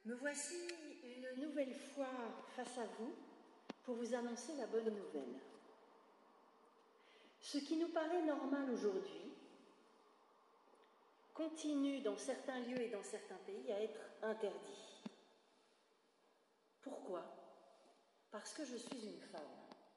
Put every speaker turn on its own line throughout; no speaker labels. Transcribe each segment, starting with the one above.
Me voici une nouvelle fois face à vous pour vous annoncer la bonne nouvelle. Ce qui nous paraît normal aujourd'hui continue dans certains lieux et dans certains pays à être interdit. Pourquoi ? Parce que je suis une femme.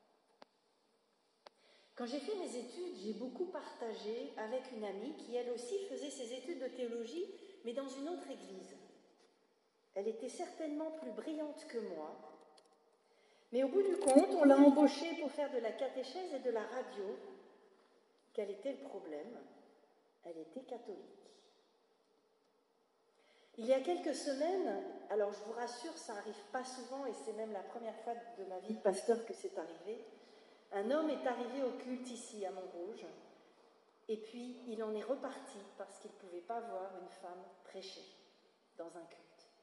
Quand j'ai fait mes études, j'ai beaucoup partagé avec une amie qui, elle aussi, faisait ses études de théologie, mais dans une autre église. Elle était certainement plus brillante que moi, mais au bout du compte, on l'a embauchée pour faire de la catéchèse et de la radio. Quel était le problème ? Elle était catholique. Il y a quelques semaines, alors je vous rassure, ça n'arrive pas souvent et c'est même la première fois de ma vie de pasteur que c'est arrivé, un homme est arrivé au culte ici à Montrouge et puis il en est reparti parce qu'il ne pouvait pas voir une femme prêcher dans un culte.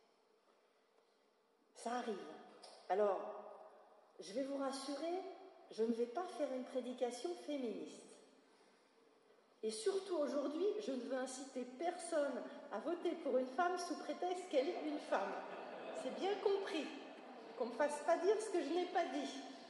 Ça arrive. Alors, je vais vous rassurer, je ne vais pas faire une prédication féministe. Et surtout aujourd'hui, je ne veux inciter personne à voter pour une femme sous prétexte qu'elle est une femme. C'est bien compris, qu'on ne me fasse pas dire ce que je n'ai pas dit.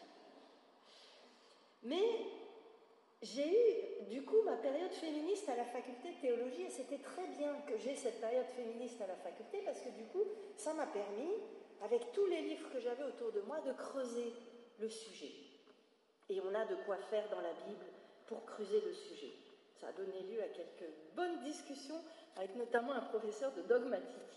Mais j'ai eu, du coup, ma période féministe à la faculté de théologie, et c'était très bien que j'ai cette période féministe à la faculté, parce que du coup, ça m'a permis, avec tous les livres que j'avais autour de moi, de creuser le sujet. Et on a de quoi faire dans la Bible pour creuser le sujet. Ça a donné lieu à quelques bonnes discussions avec notamment un professeur de dogmatique.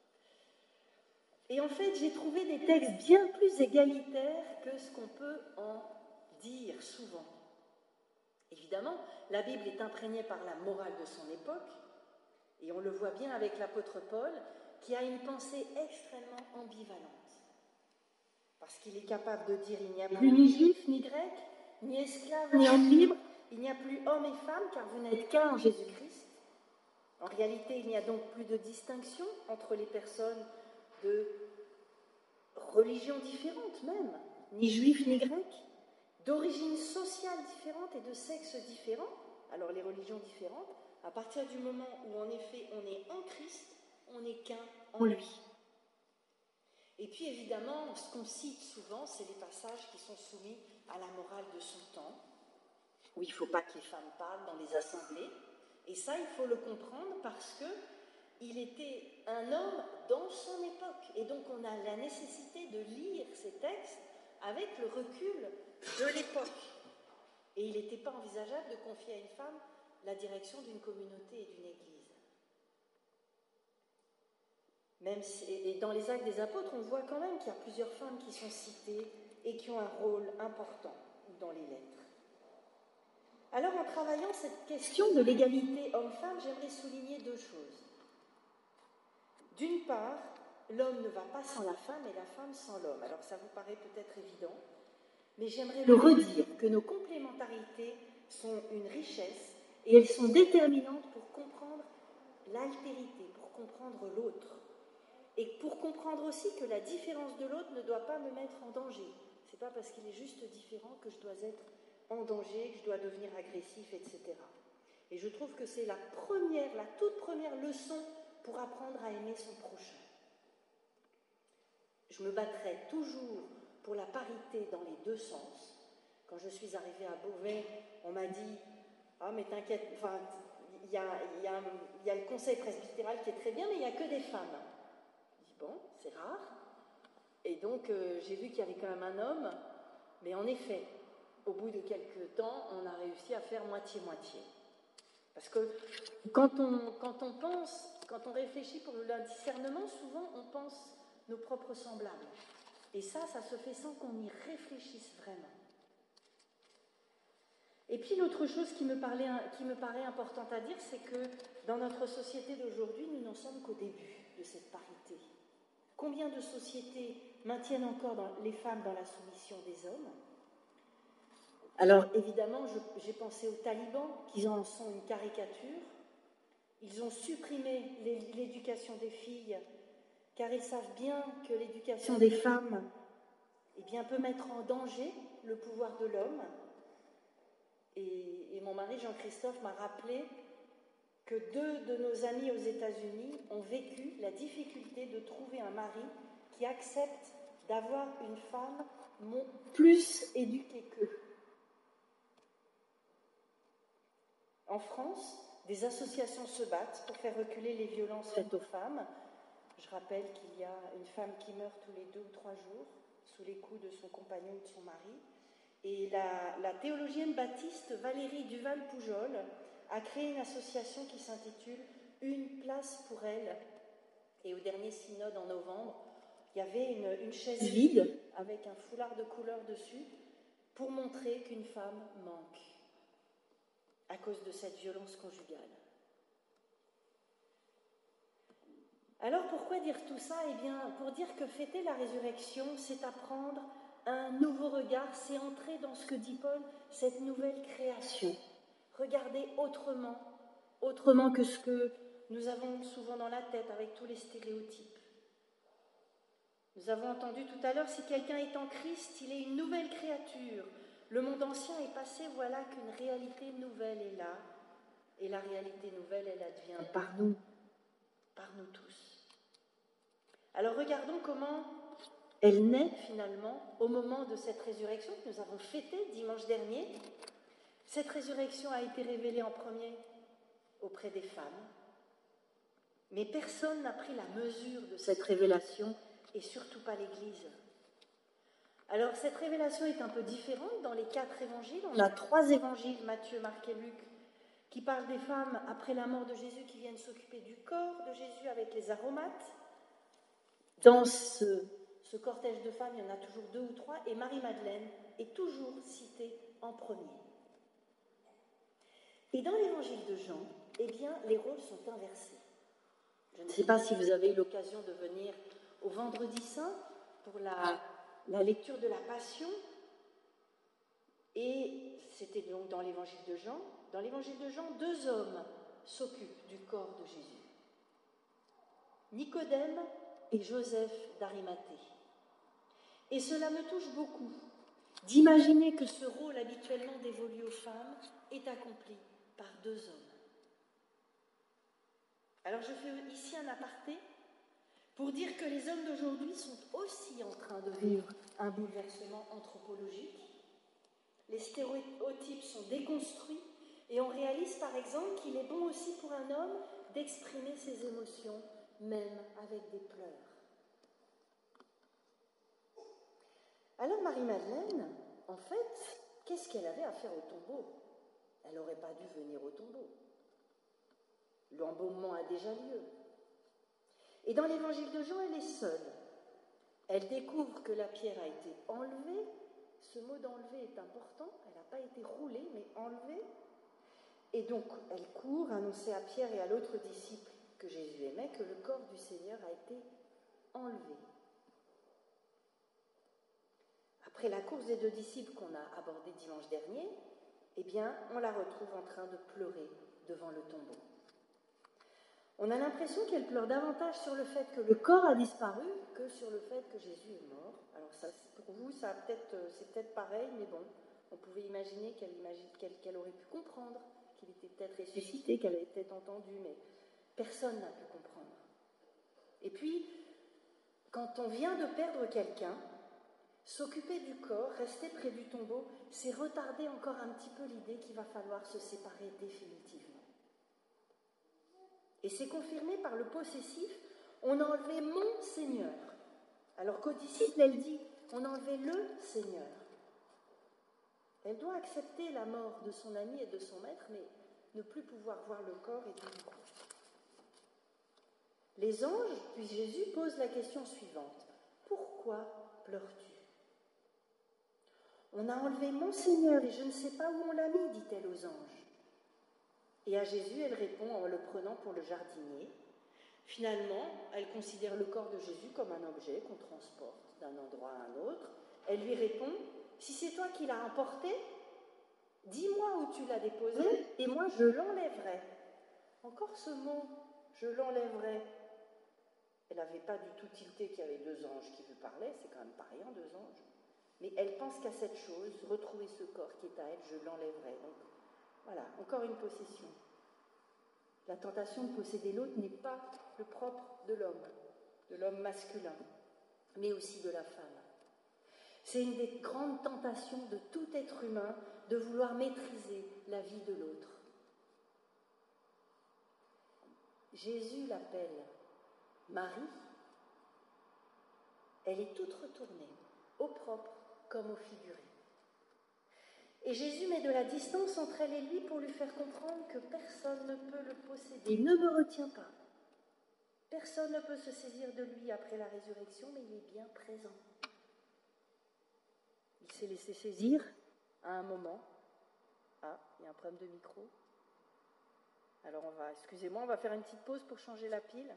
Et en fait, j'ai trouvé des textes bien plus égalitaires que ce qu'on peut en dire souvent. Évidemment, la Bible est imprégnée par la morale de son époque, et on le voit bien avec l'apôtre Paul, qui a une pensée extrêmement ambivalente. Parce qu'il est capable de dire il n'y a plus ni juif ni grec, ni esclave ni homme libre, il n'y a plus homme et femme car vous n'êtes qu'un en Jésus-Christ. En réalité, il n'y a donc plus de distinction entre les personnes de religions différentes même, ni juifs ni grecs, d'origine sociale différente et de sexe différent. Alors les religions différentes, à partir du moment où en effet on est en Christ, on n'est qu'un en lui. Et puis évidemment, ce qu'on cite souvent, c'est les passages qui sont soumis à la morale de son temps, où il ne faut pas que les femmes parlent dans les assemblées. Et ça, il faut le comprendre parce qu'il était un homme dans son époque. Et donc on a la nécessité de lire ces textes avec le recul de l'époque. Et il n'était pas envisageable de confier à une femme la direction d'une communauté et d'une église. Même si, et dans les Actes des Apôtres, on voit quand même qu'il y a plusieurs femmes qui sont citées et qui ont un rôle important dans les lettres. Alors, en travaillant cette question de l'égalité homme-femme, j'aimerais souligner deux choses. D'une part, l'homme ne va pas sans la femme et la femme sans l'homme. Alors, ça vous paraît peut-être évident, mais j'aimerais le redire que nos complémentarités sont une richesse et elles sont déterminantes pour comprendre l'altérité, pour comprendre l'autre. Et pour comprendre aussi que la différence de l'autre ne doit pas me mettre en danger. Ce n'est pas parce qu'il est juste différent que je dois être en danger, que je dois devenir agressif, etc. Et je trouve que c'est la toute première leçon pour apprendre à aimer son prochain. Je me battrai toujours pour la parité dans les deux sens. Quand je suis arrivée à Beauvais, on m'a dit « Ah, mais t'inquiète, enfin, il y a le conseil presbytéral qui est très bien, mais il n'y a que des femmes. » Bon, c'est rare. Et donc, j'ai vu qu'il y avait quand même un homme. Mais en effet, au bout de quelques temps, on a réussi à faire moitié-moitié. Parce que quand on réfléchit pour le discernement, souvent, on pense nos propres semblables. Et ça se fait sans qu'on y réfléchisse vraiment. Et puis, l'autre chose qui me paraît importante à dire, c'est que dans notre société d'aujourd'hui, nous n'en sommes qu'au début de cette parité. Combien de sociétés maintiennent encore les femmes dans la soumission des hommes ? Alors, évidemment, j'ai pensé aux talibans, qui en sont une caricature. Ils ont supprimé l'éducation des filles, car ils savent bien que l'éducation des femmes peut mettre en danger le pouvoir de l'homme. Et mon mari Jean-Christophe m'a rappelé que 2 de nos amis aux États-Unis ont vécu la difficulté de trouver un mari qui accepte d'avoir une femme plus éduquée qu'eux. En France, des associations se battent pour faire reculer les violences faites aux femmes. Je rappelle qu'il y a une femme qui meurt tous les 2 ou 3 jours sous les coups de son compagnon ou de son mari. Et la théologienne baptiste Valérie Duval-Poujol a créé une association qui s'intitule « Une place pour elle ». Et au dernier synode en novembre, il y avait une chaise vide avec un foulard de couleur dessus pour montrer qu'une femme manque à cause de cette violence conjugale. Alors pourquoi dire tout ça ? Eh bien, pour dire que fêter la résurrection, c'est apprendre un nouveau regard, c'est entrer dans ce que dit Paul, cette nouvelle création. Regarder autrement que ce que nous avons souvent dans la tête avec tous les stéréotypes. Nous avons entendu tout à l'heure, si quelqu'un est en Christ, il est une nouvelle créature. Le monde ancien est passé, voilà qu'une réalité nouvelle est là. Et la réalité nouvelle, elle advient par nous tous. Alors regardons comment elle naît finalement au moment de cette résurrection que nous avons fêtée dimanche dernier. Cette résurrection a été révélée en premier auprès des femmes, mais personne n'a pris la mesure de cette révélation et surtout pas l'Église. Alors cette révélation est un peu différente dans les 4 évangiles. On a 3 évangiles, Matthieu, Marc et Luc, qui parlent des femmes après la mort de Jésus qui viennent s'occuper du corps de Jésus avec les aromates. Dans ce cortège de femmes, il y en a toujours 2 ou 3, et Marie-Madeleine est toujours citée en premier. Et dans l'évangile de Jean, eh bien, les rôles sont inversés. Je ne sais pas si vous avez eu l'occasion de venir au Vendredi Saint pour la lecture de la Passion. Et c'était donc dans l'évangile de Jean. Dans l'évangile de Jean, 2 hommes s'occupent du corps de Jésus. Nicodème et Joseph d'Arimathée. Et cela me touche beaucoup d'imaginer que ce rôle habituellement dévolu aux femmes est accompli par 2 hommes. Alors je fais ici un aparté pour dire que les hommes d'aujourd'hui sont aussi en train de vivre un bouleversement anthropologique. Les stéréotypes sont déconstruits et on réalise par exemple qu'il est bon aussi pour un homme d'exprimer ses émotions, même avec des pleurs. Alors Marie-Madeleine, en fait, qu'est-ce qu'elle avait à faire au tombeau ? Elle n'aurait pas dû venir au tombeau. L'embaumement a déjà lieu. Et dans l'évangile de Jean, elle est seule. Elle découvre que la pierre a été enlevée. Ce mot d'enlever est important. Elle n'a pas été roulée, mais enlevée. Et donc, elle court annoncer à Pierre et à l'autre disciple que Jésus aimait que le corps du Seigneur a été enlevé. Après la course des 2 disciples qu'on a abordée dimanche dernier, eh bien, on la retrouve en train de pleurer devant le tombeau. On a l'impression qu'elle pleure davantage sur le fait que le corps a disparu que sur le fait que Jésus est mort. Alors ça, pour vous, c'est peut-être pareil, mais bon, on pouvait imaginer qu'elle aurait pu comprendre qu'il était peut-être ressuscité, qu'elle avait peut-être entendu, mais personne n'a pu comprendre. Et puis, quand on vient de perdre quelqu'un, s'occuper du corps, rester près du tombeau, c'est retarder encore un petit peu l'idée qu'il va falloir se séparer définitivement. Et c'est confirmé par le possessif, on a enlevé mon Seigneur. Alors qu'au disciple, elle dit, on a enlevé le Seigneur. Elle doit accepter la mort de son ami et de son maître, mais ne plus pouvoir voir le corps et tout du coup. Les anges, puis Jésus, posent la question suivante. Pourquoi pleures-tu ? On a enlevé mon Seigneur et je ne sais pas où on l'a mis, dit-elle aux anges. Et à Jésus, elle répond en le prenant pour le jardinier. Finalement, elle considère le corps de Jésus comme un objet qu'on transporte d'un endroit à un autre. Elle lui répond, si c'est toi qui l'as emporté, dis-moi où tu l'as déposé et moi je l'enlèverai. Encore ce mot, je l'enlèverai. Elle n'avait pas du tout tilté qu'il y avait 2 anges qui lui parlaient, c'est quand même pas rien, 2 anges. Mais elle pense qu'à cette chose, retrouver ce corps qui est à elle, je l'enlèverai. Donc voilà, encore une possession. La tentation de posséder l'autre n'est pas le propre de l'homme masculin, mais aussi de la femme. C'est une des grandes tentations de tout être humain de vouloir maîtriser la vie de l'autre. Jésus l'appelle Marie. Elle est toute retournée, au propre comme au figuré. Et Jésus met de la distance entre elle et lui pour lui faire comprendre que personne ne peut le posséder. Il ne me retient pas. Personne ne peut se saisir de lui après la résurrection, mais il est bien présent. Il s'est laissé saisir à un moment. Ah, il y a un problème de micro. Alors excusez-moi, on va faire une petite pause pour changer la pile.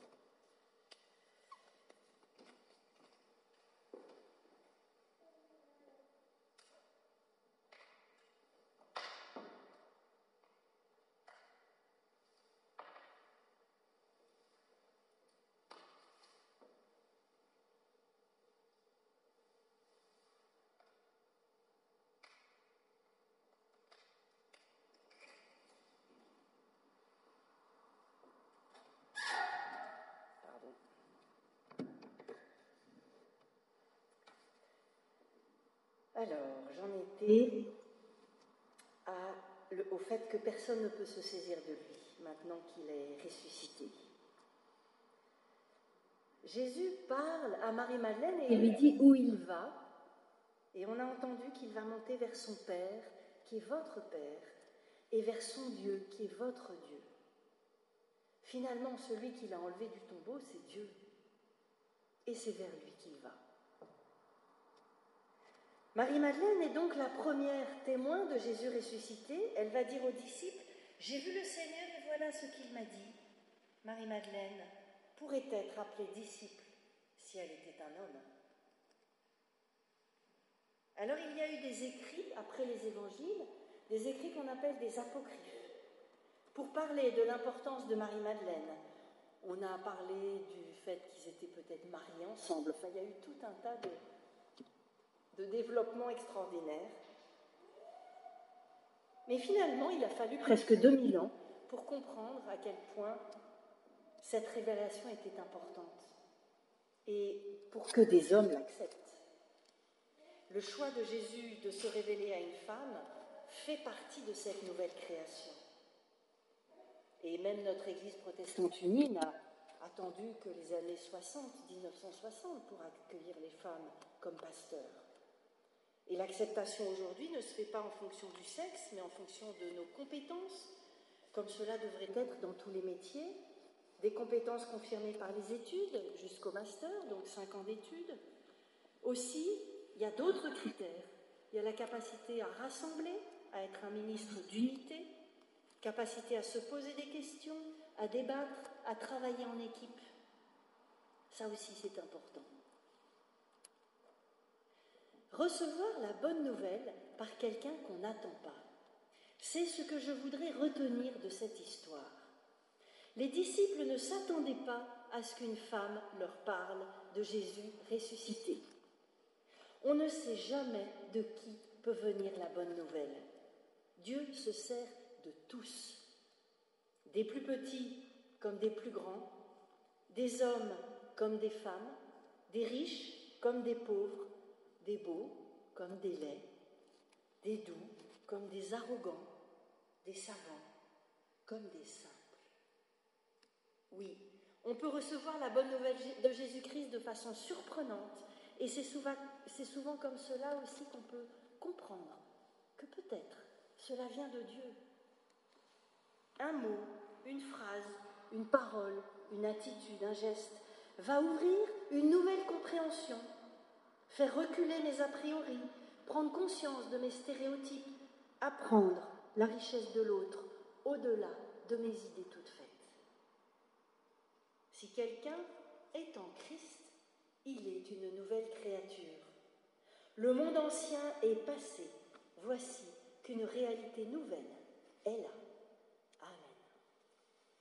Alors, j'en étais au fait que personne ne peut se saisir de lui, maintenant qu'il est ressuscité. Jésus parle à Marie-Madeleine et il lui dit où il va, et on a entendu qu'il va monter vers son Père, qui est votre Père, et vers son Dieu, qui est votre Dieu. Finalement, celui qui l'a enlevé du tombeau, c'est Dieu, et c'est vers lui qu'il va. Marie-Madeleine est donc la première témoin de Jésus ressuscité. Elle va dire aux disciples, « J'ai vu le Seigneur et voilà ce qu'il m'a dit. » Marie-Madeleine pourrait être appelée disciple si elle était un homme. Alors il y a eu des écrits, après les évangiles, des écrits qu'on appelle des apocryphes, pour parler de l'importance de Marie-Madeleine. On a parlé du fait qu'ils étaient peut-être mariés ensemble. Enfin, il y a eu tout un tas de développement extraordinaire. Mais finalement, il a fallu presque 2000 ans pour comprendre à quel point cette révélation était importante et pour que des hommes l'acceptent. Le choix de Jésus de se révéler à une femme fait partie de cette nouvelle création. Et même notre Église protestante unie n'a attendu que les années 1960 pour accueillir les femmes comme pasteurs. Et l'acceptation aujourd'hui ne se fait pas en fonction du sexe, mais en fonction de nos compétences, comme cela devrait être dans tous les métiers, des compétences confirmées par les études, jusqu'au master, donc 5 ans d'études. Aussi, il y a d'autres critères. Il y a la capacité à rassembler, à être un ministre d'unité, capacité à se poser des questions, à débattre, à travailler en équipe. Ça aussi, c'est important. Recevoir la bonne nouvelle par quelqu'un qu'on n'attend pas, c'est ce que je voudrais retenir de cette histoire. Les disciples ne s'attendaient pas à ce qu'une femme leur parle de Jésus ressuscité. On ne sait jamais de qui peut venir la bonne nouvelle. Dieu se sert de tous, des plus petits comme des plus grands, des hommes comme des femmes, des riches comme des pauvres, des beaux comme des laids, des doux comme des arrogants, des savants comme des simples. Oui, on peut recevoir la bonne nouvelle de Jésus-Christ de façon surprenante, et c'est souvent comme cela aussi qu'on peut comprendre que peut-être cela vient de Dieu. Un mot, une phrase, une parole, une attitude, un geste va ouvrir une nouvelle compréhension, faire reculer mes a priori, prendre conscience de mes stéréotypes, apprendre la richesse de l'autre au-delà de mes idées toutes faites. Si quelqu'un est en Christ, il est une nouvelle créature. Le monde ancien est passé, voici qu'une réalité nouvelle est là.